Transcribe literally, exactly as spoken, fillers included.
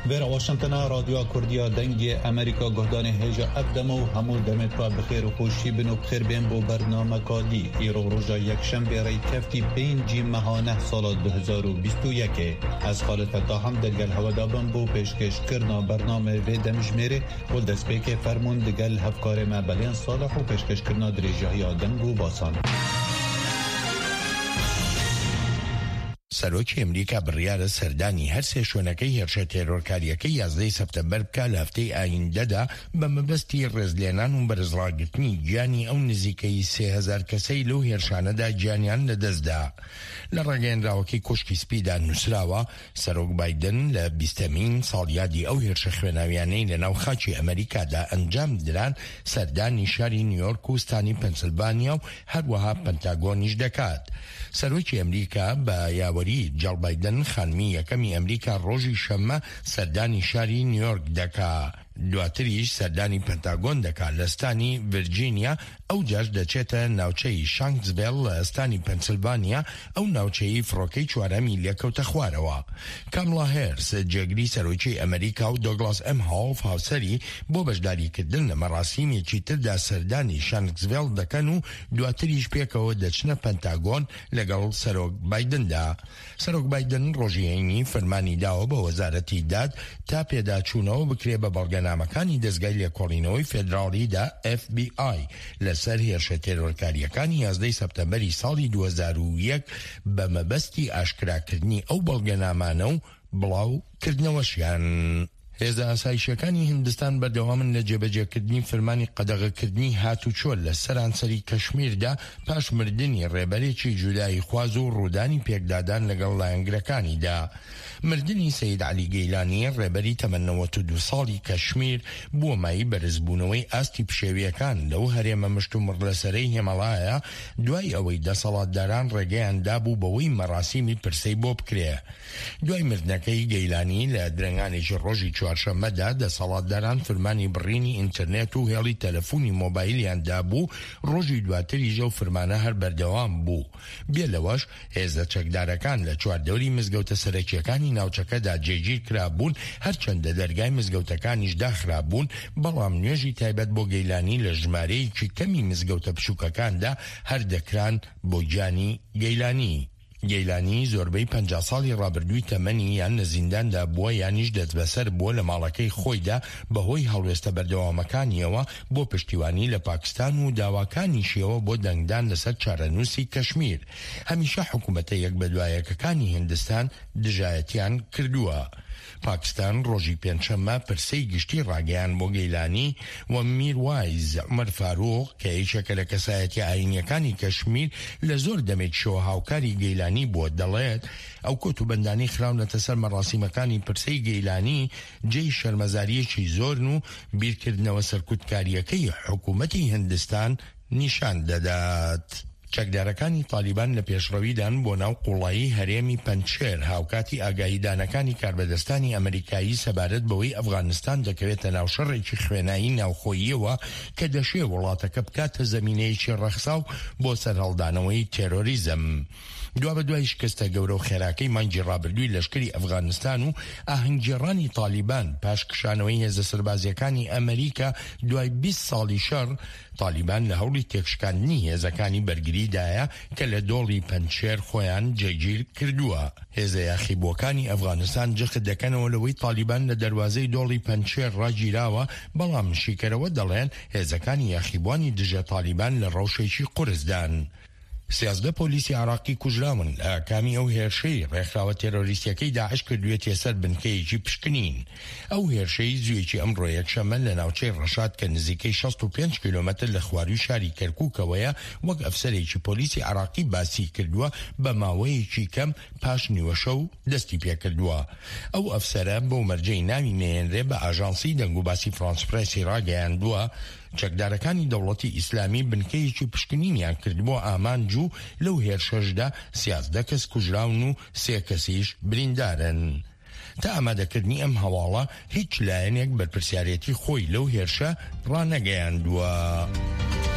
ورا واشنطن رادیو کردیا دنگ امریکا گهدان هجا ابدم و همو دمت با بخیر و خوشی بنو بخیر بین بو برنامه کادی ایرو روژا یک شنبه ری کفتی پنجی مهانه سال دو هزار و بیست و یک از خالد فتا هم دلگل هوا دابن بو پیشکش کرنا برنامه و دمجمره و دست پیک فرمون دلگل هفکار مبلین صالح و پیشکش کرنا دریجه آدنگ و باسان. سەرۆکی ئەمریکا بڕیارە سەردانی هەر سێ شوێنەکەی هێرشە تێرۆرکاریەکەی یازدەی سەپتەمبەر بکە لە هەفتەی ئایندەدا بە مەبەستی ڕێزلێنان و بەرزڕاگرتنی گیانی ئەو نزیکەی سێ هەزار کەسەی لەو هێرشانەدا گیانیان لەدەستدا. لە ڕاگەیەنراوەکەی کوشکی سپیدا نووسراوە سەرۆک بایدن لە بیستەمین ساڵیادی ئەو هێرشە خوێناویانەی لە ناو خاچی ئەمریکادا ئەنجام دران سەردانی شاری نیویۆرک و ستانی پەنسیلڤانیا و هەروەها پەنتاگۆنیش دەکات. سەرۆکی ئەمریکا بە یاوەری جۆ بایدن خانمی یەکەمی ئەمریکا ڕۆژی شەممە سەردانی شاری نیویۆرک دەکات. دواتریش سەردانی پەنتاگۆن دەکات لە ستانی ڤیرجینیا ئەو جاش دەچێتە ناوچەی شانکسڤیل لە ئەستانی پەنسیلڤانیا ئەو ناوچەی فڕۆکەی چوارەمی لێکەوتە خوارەوە. کاملا هێرس جێگری سەرۆکی ئەمریکا و دۆگلاس ئەم هاوڵف هاوسەری بۆ بەشداریکردن لە مەراسیمێکی تردا سەردانی شانکسڤیل دەکەن و دواتریش پێکەوە دەچنە پەنتاگۆن لەگەڵ سەرۆک بایدندا. سەرۆک بایدن ڕۆژیەنی فەرمانی داوە بە وەزارەتی داد تا پێداچوونەوە بکرێ بە بەڵگەنامەکانی دەستگای لێکۆڵینەوەی فێدراڵیدا ئەف بی ئای لەسەر هێرشە تێرۆرکاریەکانی یازدەی سەپتەمبەری ساڵی دوو هەزار و یەک بە مەبەستی ئاشکراکردنی ئەو بەڵگەنامانە و بڵاوکردنەوەشیان. هێزە ئاسایشەکانی هیندستان بەردەوامن لە جێبەجێکردنی فەرمانی قەدەغەکردنی هاتوچۆل لە سەرانسەری کەشمیردا پاش مردنی ڕێبەرێکی جودایی خواز و ڕوودانی پێکدادان لەگەڵ لایەنگرەکانیدا. مردنی سەید عەلی گەیلانی ڕێبەری تەمەن نەوەت و دوو ساڵی کەشمیر بووە مای بەرزبوونەوەی ئاستی پشێویەکان لەو هەرێمە مشت و مڕ لەسەرەی هێمەڵایە دوای ئەوەی دەسەڵاتداران ڕێگەیان دابوو بەوەی مەراسیمی پرسەی بۆ بکرێ. دوای مردنەکەی گەیلانی لە درەنگانێکی ڕۆژی چوارشەممەدا دەسەڵاتداران فەرمانی بڕینی ئینتەرنێت و هێڵی تەلەفۆنی مۆبایلیان دابوو. ڕۆژی دواتریش ئەو فەرمانە هەر بەردەوام بوو. بێ لەوەش هێزە چەکدارەکان لە چواردەوری مزگەوتە سەرەکیەکانی ناوچەکەدا جێگیر کرابوون، هەرچەندە دەرگای مزگەوتەکانیش داخرابوون، بەڵام نوێژی تایبەت بۆ گەیلانی لە ژمارەیەکی کەمی مزگەوتە بچووکەکاندا هەر دەکران بۆ گیانی گەیلانی. گەیلانی زۆربەی پەنجا ساڵی ڕابردووی تەمەنی یان لە زینداندا بووە یانیش دەست بەسەر بووە لە ماڵەکەی خۆیدا بەهۆی هەڵوێستە بەردەوامەکانیەوە بۆ پشتیوانی لە پاکستان و داواکانیشیەوە بۆ دەنگدان لەسەر چارەنووسی کەشمیر. هەمیشە حکوومەتە یەک بەدوایەکەکانی هیندستان دژایەتیان کردووە. پاکستان ڕۆژی پێنجشەممە پرسەی گشتی ڕاگەیان بۆ گەیلانی و میروایز عومەر فاروق کە یەکێکە لە کەسایەتی ئاینیەکانی کەشمیر لە زۆر دەمێکیشەوە هاوکاری گەیلانی بووە دەڵێت ئەو کۆتوبەندانی خراونەتە سەر مەراسیمەکانی پرسەی گەیلانی جێی شەرمەزاریەکی زۆرن و بیرکردنەوە سەرکوتکاریەکەی حکوومەتی هیندستان نیشان دەدات. چەکدارەکانی تالیبان لە پێشڕەویدان بۆ ناو قوڵایی هەرێمی پەنجشێر هاوکاتی ئاگاهیدانەکانی کاربەدەستانی ئەمریکایی سەبارەت بەوەی ئەفغانستان دەکەوێتە ناو شەڕێکی خوێنایی ناوخۆییەوە کە دەشێ وڵاتەکە بکاتە زەمینەیەکی ڕەخساو بۆ سەرهەڵدانەوەی تێرۆریزم. دوا بە دوای شکستە گەورە و خێراکەی مانگی ڕابردووی لەشکری ئەفغانستان و ئاهەنگگێڕانی تالیبان پاش کشانەوەی هێزە سەربازیەکانی ئەمریکا دوای بیست ساڵی شەڕ، تالیبان لە هەوڵی تێکشکاندنی هێزەکانی بەرگریدایە کە لە دۆڵی پەنجشێر خۆیان جێگیر کردووە. هێزە یاخیبووەکانی ئەفغانستان جەخت دەکەنەوە لەوەی تالیبان لە دەروازەی دۆڵی پەنجشێر ڕاگیراوە، بەڵام شیکەرەوە دەڵێن هێزەکانی یاخیبوانی دژە تالیبان لە ڕەوشێکی قورسدان. سیازدە پۆلیسی عراقی کوژراون لە کامی ئەو هێرشەی ڕێکخراوە تێرۆریستیەکەی داعش کردوێتە سەر بنکەیەکی پشکنین. ئەو هێرشەی زوێکی ئەمڕۆ یەکشەممە لە ناوچەی ڕەشاد کە نزیکەی شەست و پێنج کیلۆمەتر لە خواروی شاری کەرکووکەوەیە وەک ئەفسەرێکی پۆلیسی عراقی باسی کردووە بە ماوەیەکی کەم پاش نیوەشە و دەستی پێکردووە. ئەو ئەفسەرە بۆ مەرجەی ناوی نێنرێ بە ئاژانسی دەنگوباسی فرانس پرێسی ڕاگەیاندووە چەکدارەکانی دەوڵەتی ئیسلامی بنکەیەکی پشکنینیان کردبووە ئامانج و لەو هێرشەشدا سیازدە کەس کوژراون و سێ کەسیش بریندارن. تا ئامادەکردنی ئەم هەواڵە هیچ لایەنێک بەرپرسیارەتی خۆی لەو هێرشە ڕانەگەیاندووە.